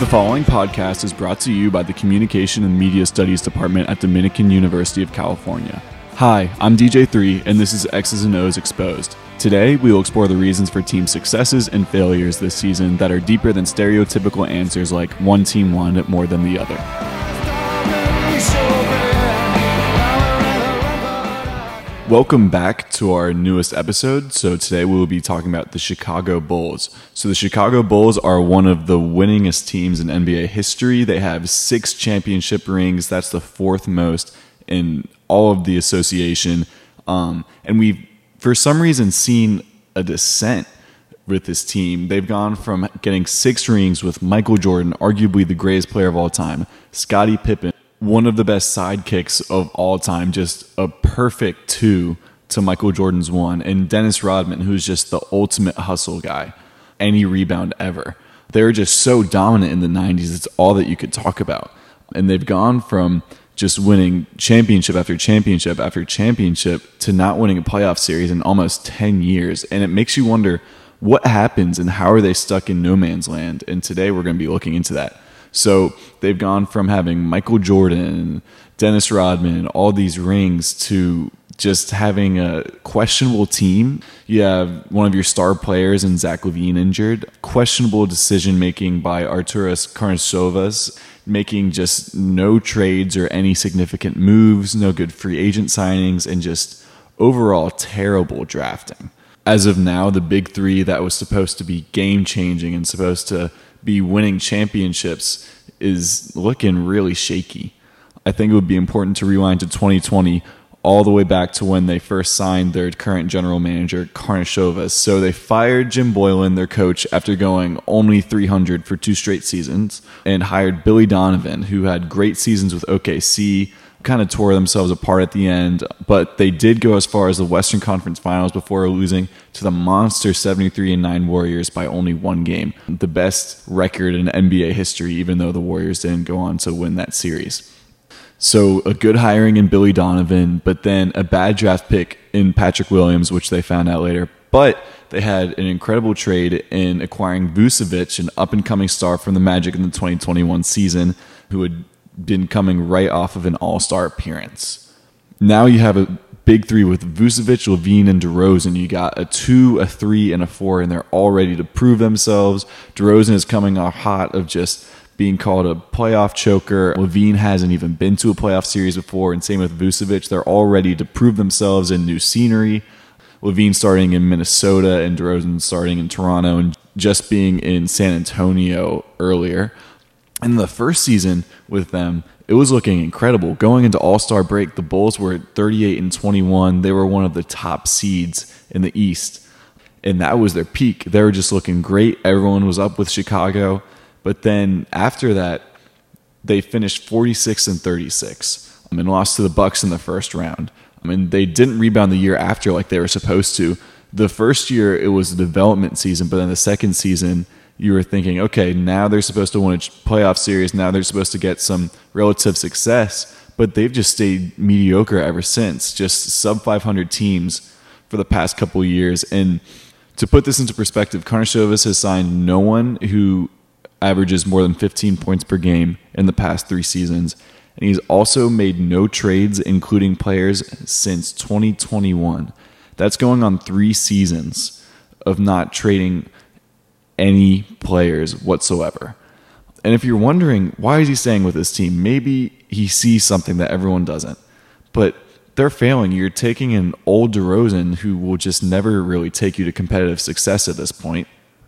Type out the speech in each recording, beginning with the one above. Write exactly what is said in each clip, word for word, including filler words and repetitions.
following podcast is brought to you by the Communication and Media Studies Department at Dominican University of California. Hi, I'm D J three, and this is X's and O's Exposed. Today, we will explore the reasons for team successes and failures this season that are deeper than stereotypical answers like one team won more than the other. Welcome back to our newest episode. So today we will be talking about the Chicago Bulls. So the Chicago Bulls are one of the winningest teams in N B A history. They have six championship rings. That's the fourth most in all of the association. Um, and we've, for some reason, seen a descent with this team. They've gone from getting six rings with Michael Jordan, arguably the greatest player of all time, Scottie Pippen, one of the best sidekicks of all time, just a perfect two to Michael Jordan's one, and Dennis Rodman, who's just the ultimate hustle guy, any rebound ever. They're just so dominant in the nineties, it's all that you could talk about. And they've gone from just winning championship after championship after championship to not winning a playoff series in almost ten years. And it makes you wonder what happens and how are they stuck in no man's land? And today we're going to be looking into that. So they've gone from having Michael Jordan, Dennis Rodman, all these rings to just having a questionable team. You have one of your star players in Zach LaVine injured, questionable decision-making by Arturas Karnisovas, making just no trades or any significant moves, no good free agent signings, and just overall terrible drafting. As of now, the big three that was supposed to be game-changing and supposed to be winning championships is looking really shaky. I think it would be important to rewind to twenty twenty, all the way back to when they first signed their current general manager, Karnisovas. So they fired Jim Boylan, their coach, after going only three hundred for two straight seasons, and hired Billy Donovan, who had great seasons with O K C, kind of tore themselves apart at the end, but they did go as far as the Western Conference Finals before losing to the monster seventy-three and nine Warriors by only one game. The best record in N B A history, even though the Warriors didn't go on to win that series. So a good hiring in Billy Donovan, but then a bad draft pick in Patrick Williams, which they found out later. But they had an incredible trade in acquiring Vucevic, an up-and-coming star from the Magic in the twenty twenty-one season, who had been coming right off of an all-star appearance. Now you have a big three with Vucevic, LaVine, and DeRozan. You got a two, a three, and a four, and they're all ready to prove themselves. DeRozan is coming off hot of just being called a playoff choker. LaVine hasn't even been to a playoff series before, and same with Vucevic. They're all ready to prove themselves in new scenery. LaVine starting in Minnesota and DeRozan starting in Toronto and just being in San Antonio earlier. In the first season with them, it was looking incredible. Going into All-Star break, the Bulls were at thirty-eight and twenty-one. They were one of the top seeds in the East, and that was their peak. They were just looking great. Everyone was up with Chicago. But then after that, they finished forty-six and thirty-six and lost to the Bucks in the first round. I mean, they didn't rebound the year after like they were supposed to. The first year, it was a development season, but then the second season, you were thinking, okay, now they're supposed to win a playoff series. Now they're supposed to get some relative success, but they've just stayed mediocre ever since, just sub five hundred teams for the past couple of years. And to put this into perspective, Karnisovas has signed no one who averages more than fifteen points per game in the past three seasons. And he's also made no trades, including players, since twenty twenty-one. That's going on three seasons of not trading any players whatsoever. And if you're wondering, why is he staying with this team? Maybe he sees something that everyone doesn't. But they're failing. You're taking an old DeRozan who will just never really take you to competitive success at this point.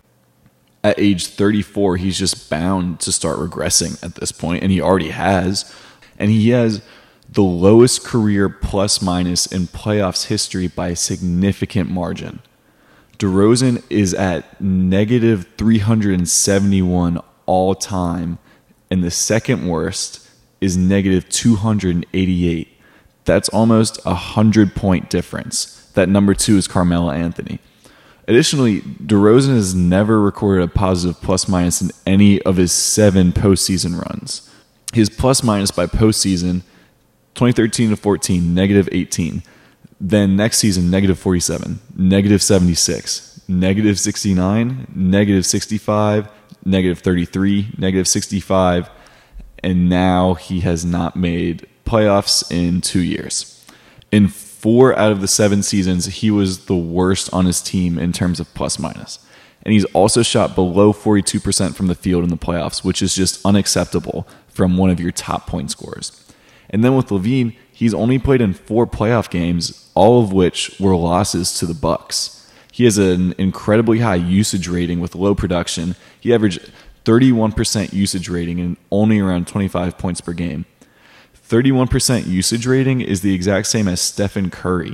At age thirty-four, he's just bound to start regressing at this point, and he already has. And he has the lowest career plus-minus in playoffs history by a significant margin. DeRozan is at negative three hundred seventy-one all time, and the second worst is negative two hundred eighty-eight. That's almost a hundred-point difference. That number two is Carmelo Anthony. Additionally, DeRozan has never recorded a positive plus-minus in any of his seven postseason runs. His plus-minus by postseason, twenty thirteen to fourteen, negative eighteen. Then next season, negative forty-seven, negative seventy-six, negative sixty-nine, negative sixty-five, negative thirty-three, negative sixty-five, and now he has not made playoffs in two years. In four out of the seven seasons, he was the worst on his team in terms of plus minus. And he's also shot below forty-two percent from the field in the playoffs, which is just unacceptable from one of your top point scorers. And then with LaVine, he's only played in four playoff games, all of which were losses to the Bucks. He has an incredibly high usage rating with low production. He averaged thirty-one percent usage rating and only around twenty-five points per game. thirty-one percent usage rating is the exact same as Stephen Curry.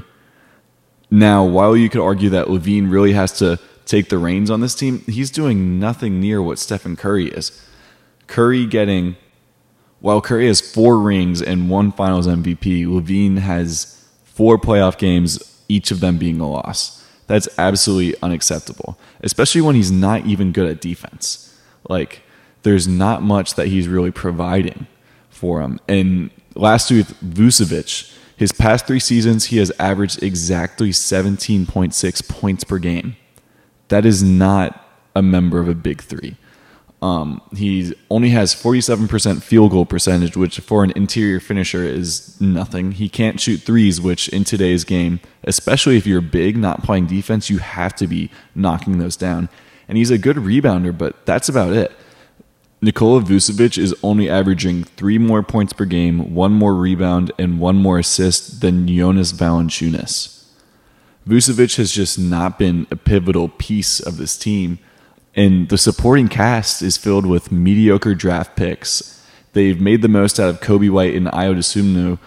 Now, while you could argue that LaVine really has to take the reins on this team, he's doing nothing near what Stephen Curry is. Curry getting, while Curry has four rings and one Finals M V P, LaVine has four playoff games, each of them being a loss. That's absolutely unacceptable, especially when he's not even good at defense. Like, there's not much that he's really providing for him. And lastly, with Vucevic, his past three seasons, he has averaged exactly seventeen point six points per game. That is not a member of a big three. Um, he only has forty-seven percent field goal percentage, which for an interior finisher is nothing. He can't shoot threes, which in today's game, especially if you're big, not playing defense, you have to be knocking those down. And he's a good rebounder, but that's about it. Nikola Vucevic is only averaging three more points per game, one more rebound, and one more assist than Jonas Valanciunas. Vucevic has just not been a pivotal piece of this team. And the supporting cast is filled with mediocre draft picks. They've made the most out of Kobe White and Ayo Dosunmu,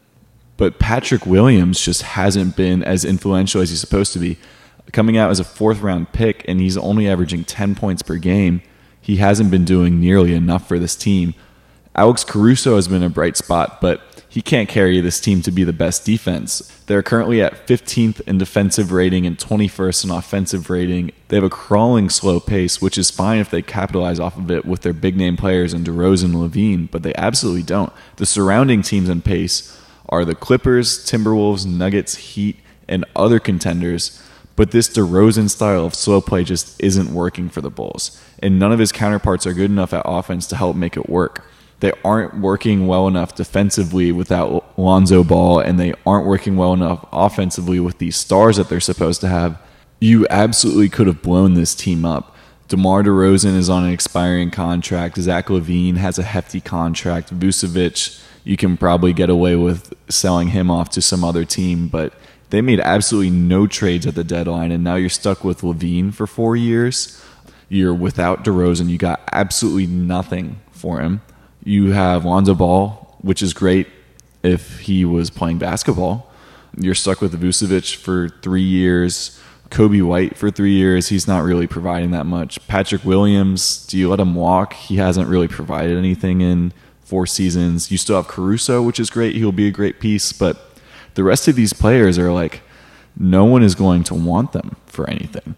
but Patrick Williams just hasn't been as influential as he's supposed to be. Coming out as a fourth-round pick, and he's only averaging ten points per game, he hasn't been doing nearly enough for this team. Alex Caruso has been a bright spot, but he can't carry this team to be the best defense. They're currently at fifteenth in defensive rating and twenty-first in offensive rating. They have a crawling slow pace, which is fine if they capitalize off of it with their big-name players in DeRozan and LaVine, but they absolutely don't. The surrounding teams in pace are the Clippers, Timberwolves, Nuggets, Heat, and other contenders, but this DeRozan style of slow play just isn't working for the Bulls, and none of his counterparts are good enough at offense to help make it work. They aren't working well enough defensively without Lonzo Ball, and they aren't working well enough offensively with these stars that they're supposed to have. You absolutely could have blown this team up. DeMar DeRozan is on an expiring contract. Zach LaVine has a hefty contract. Vucevic, you can probably get away with selling him off to some other team, but they made absolutely no trades at the deadline, and now you're stuck with LaVine for four years. You're without DeRozan. You got absolutely nothing for him. You have Lonzo Ball, which is great if he was playing basketball. You're stuck with Vucevic for three years. Kobe White for three years. He's not really providing that much. Patrick Williams, do you let him walk? He hasn't really provided anything in four seasons. You still have Caruso, which is great. He'll be a great piece. But the rest of these players are like, no one is going to want them for anything.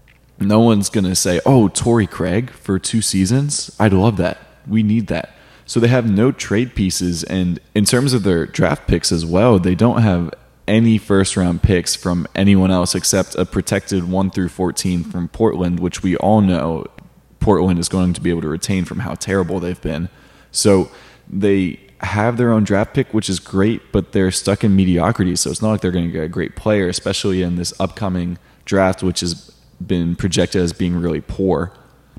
No one's going to say, oh, Torrey Craig for two seasons? I'd love that. We need that. So they have no trade pieces, and in terms of their draft picks as well, they don't have any first-round picks from anyone else except a protected one through fourteen from Portland, which we all know Portland is going to be able to retain from how terrible they've been. So they have their own draft pick, which is great, but they're stuck in mediocrity, so it's not like they're going to get a great player, especially in this upcoming draft, which has been projected as being really poor.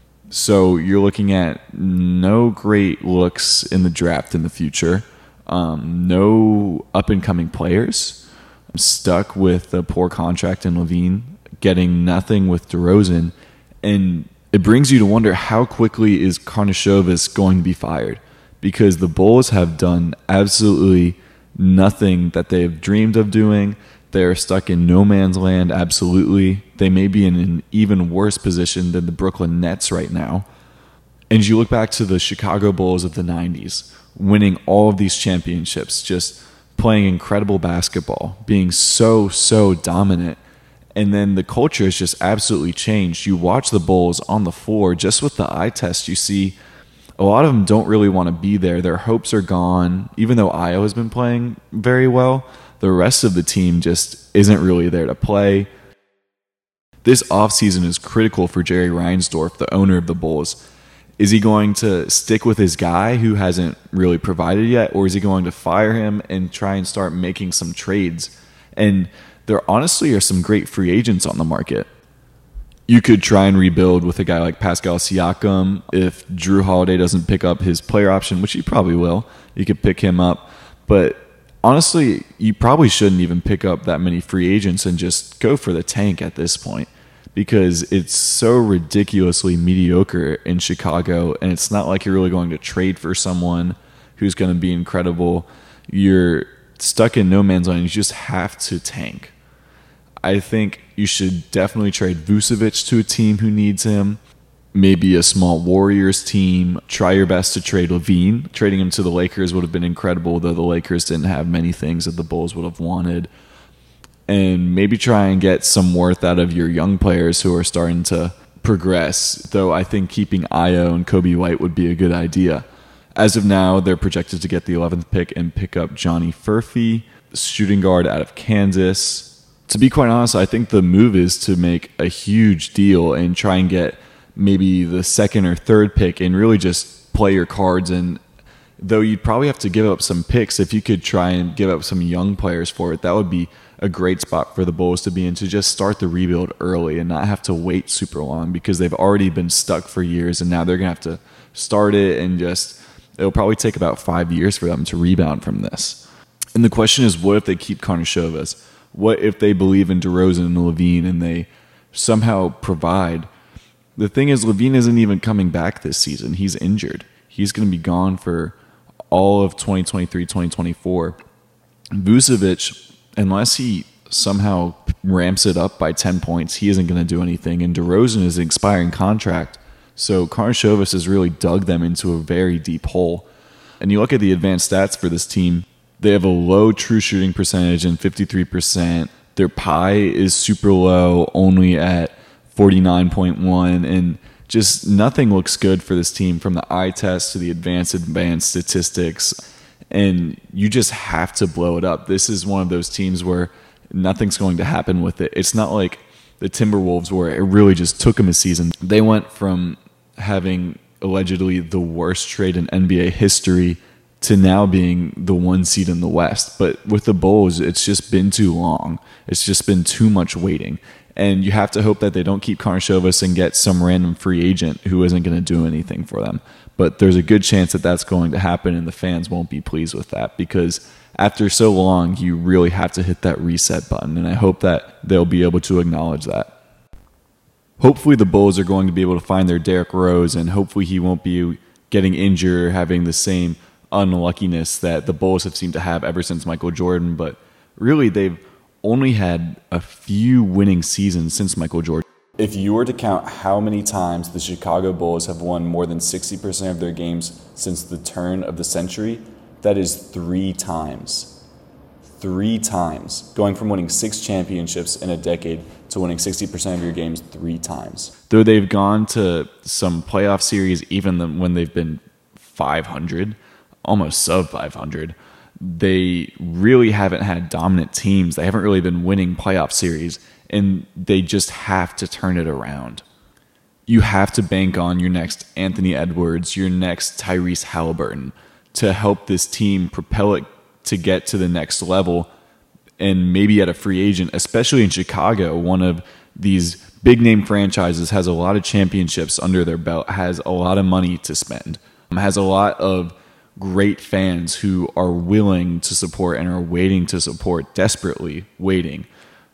So you're looking at no great looks in the draft in the future, um, no up-and-coming players. I'm stuck with a poor contract in LaVine, getting nothing with DeRozan, and it brings you to wonder how quickly is Karnisovas going to be fired, because the Bulls have done absolutely nothing that they've dreamed of doing. They're stuck in no man's land, absolutely. They may be in an even worse position than the Brooklyn Nets right now. And you look back to the Chicago Bulls of the nineties, winning all of these championships, just playing incredible basketball, being so, so dominant. And then the culture has just absolutely changed. You watch the Bulls on the floor, just with the eye test, you see a lot of them don't really want to be there. Their hopes are gone. Even though Ayo has been playing very well, the rest of the team just isn't really there to play. This offseason is critical for Jerry Reinsdorf, the owner of the Bulls. Is he going to stick with his guy who hasn't really provided yet, or is he going to fire him and try and start making some trades? And there honestly are some great free agents on the market. You could try and rebuild with a guy like Pascal Siakam. If Drew Holiday doesn't pick up his player option, which he probably will, you could pick him up. But honestly, you probably shouldn't even pick up that many free agents and just go for the tank at this point, because it's so ridiculously mediocre in Chicago, and it's not like you're really going to trade for someone who's going to be incredible. You're stuck in no man's land. You just have to tank. I think you should definitely trade Vucevic to a team who needs him. Maybe a small Warriors team. Try your best to trade LaVine. Trading him to the Lakers would have been incredible, though the Lakers didn't have many things that the Bulls would have wanted. And maybe try and get some worth out of your young players who are starting to progress, though I think keeping Ayo and Kobe White would be a good idea. As of now, they're projected to get the eleventh pick and pick up Johnny Furphy, shooting guard out of Kansas. To be quite honest, I think the move is to make a huge deal and try and get maybe the second or third pick and really just play your cards. And though you'd probably have to give up some picks, if you could try and give up some young players for it, that would be a great spot for the Bulls to be in, to just start the rebuild early and not have to wait super long, because they've already been stuck for years and now they're going to have to start it, and just it'll probably take about five years for them to rebound from this. And the question is, what if they keep Karnisovas? What if they believe in DeRozan and LaVine and they somehow provide? The thing is, LaVine isn't even coming back this season. He's injured. He's going to be gone for all of twenty twenty-three, twenty twenty-four. Vucevic, unless he somehow ramps it up by ten points, he isn't going to do anything. And DeRozan is an expiring contract. So Karnisovas has really dug them into a very deep hole. And you look at the advanced stats for this team, they have a low true shooting percentage and fifty-three percent. Their P I is super low, only at forty-nine point one. And just nothing looks good for this team, from the eye test to the advanced advanced statistics. And you just have to blow it up. This is one of those teams where nothing's going to happen with it. It's not like the Timberwolves, where it really just took them a season. They went from having allegedly the worst trade in N B A history to now being the one seed in the West. But with the Bulls, it's just been too long. It's just been too much waiting. And you have to hope that they don't keep Karnisovas and get some random free agent who isn't going to do anything for them. But there's a good chance that that's going to happen, and the fans won't be pleased with that, because after so long, you really have to hit that reset button. And I hope that they'll be able to acknowledge that. Hopefully the Bulls are going to be able to find their Derrick Rose, and hopefully he won't be getting injured or having the same unluckiness that the Bulls have seemed to have ever since Michael Jordan. But really, they've only had a few winning seasons since Michael Jordan. If you were to count how many times the Chicago Bulls have won more than sixty percent of their games since the turn of the century, that is three times. Three times. Going from winning six championships in a decade to winning sixty percent of your games three times. Though they've gone to some playoff series even when they've been five hundred, almost sub five hundred, they really haven't had dominant teams. They haven't really been winning playoff series, and they just have to turn it around. You have to bank on your next Anthony Edwards, your next Tyrese Halliburton, to help this team propel it to get to the next level, and maybe at a free agent, especially in Chicago, one of these big-name franchises, has a lot of championships under their belt, has a lot of money to spend, has a lot of great fans who are willing to support and are waiting to support, desperately waiting.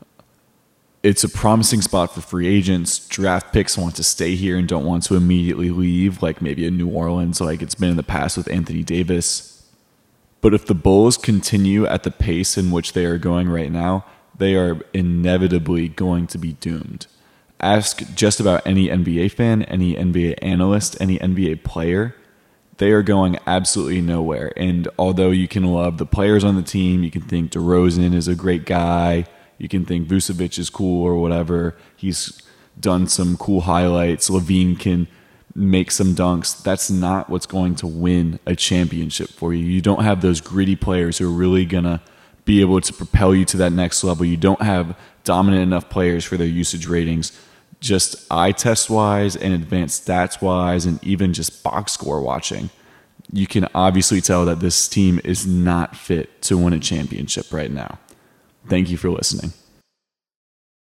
It's a promising spot for free agents. Draft picks want to stay here and don't want to immediately leave, like maybe in New Orleans, like it's been in the past with Anthony Davis. But if the Bulls continue at the pace in which they are going right now, they are inevitably going to be doomed. Ask just about any N B A fan, any N B A analyst, any N B A player. They are going absolutely nowhere. And although you can love the players on the team, you can think DeRozan is a great guy, you can think Vucevic is cool or whatever, he's done some cool highlights, LaVine can make some dunks, that's not what's going to win a championship for you. You don't have those gritty players who are really going to be able to propel you to that next level. You don't have dominant enough players for their usage ratings, just eye test wise and advanced stats wise, and even just box score watching. You can obviously tell that this team is not fit to win a championship right now. Thank you for listening.